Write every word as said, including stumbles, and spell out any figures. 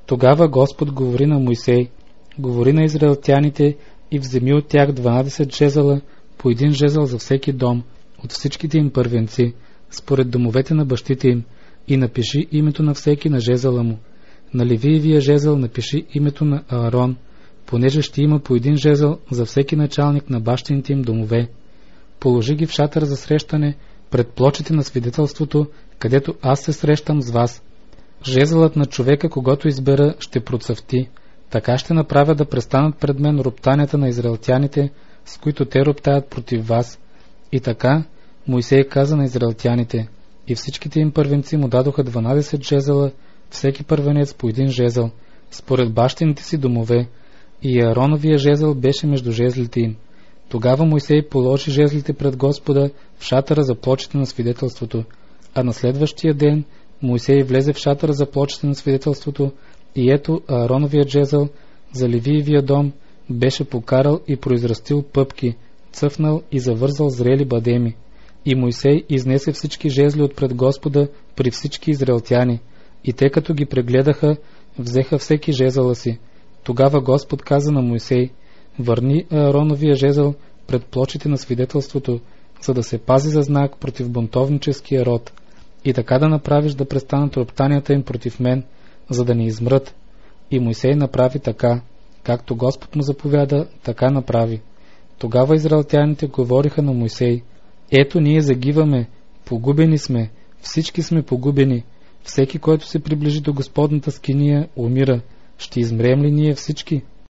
Тогава Господ говори на Мойсей, говори на израелтяните и вземи от тях дванадесет жезъла, по един жезъл за всеки дом, от всичките им първенци, според домовете на бащите им, и напиши името на всеки на жезъла му. На Левиевия жезъл напиши името на Аарон, понеже ще има по един жезъл за всеки началник на бащините им домове. Положи ги в шатър за срещане пред плочите на свидетелството, където аз се срещам с вас. Жезълът на човека, когото избера, ще процъфти. Така ще направя да престанат пред мен роптанията на израелтяните, с които те роптаят против вас. И така Мойсей каза на израелтяните, и всичките им първенци му дадоха дванадесет жезъла, всеки първенец по един жезъл, според бащините си домове, и Аароновия жезъл беше между жезлите им. Тогава Мойсей положи жезлите пред Господа в шатъра за плочите на свидетелството, а на следващия ден Мойсей влезе в шатъра за плочите на свидетелството, и ето Аароновият жезъл за Левиевия дом беше покарал и произрастил пъпки, цъфнал и завързал зрели бадеми. И Мойсей изнесе всички жезли отпред Господа при всички израелтяни, и те като ги прегледаха, взеха всеки жезъла си. Тогава Господ каза на Мойсей, върни Аароновия жезъл пред плочите на свидетелството, за да се пази за знак против бунтовническия род, и така да направиш да престанат роптанията им против мен, за да не измрат. И Мойсей направи така, както Господ му заповяда, така направи. Тогава израелтяните говориха на Мойсей, ето ние загиваме, погубени сме, всички сме погубени, всеки, който се приближи до Господната скиния, умира, ще измрем ли ние всички?